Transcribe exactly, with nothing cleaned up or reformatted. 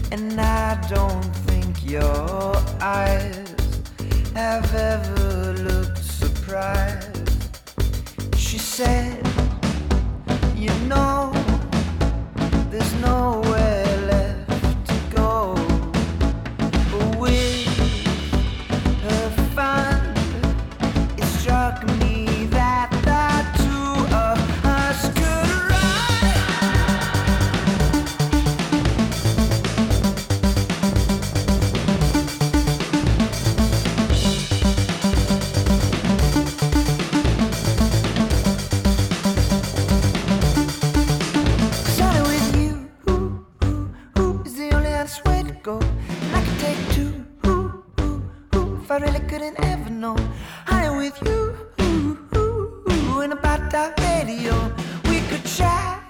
And I don't think your eyes have ever looked surprised. She said, you know, there's nowhere left to go. But with her fun, it struck me that the two of us could way to go, and I could take two. Ooh, ooh, ooh, if I really couldn't ever know, honey, with you. Ooh, ooh, ooh, and about that radio, we could chat.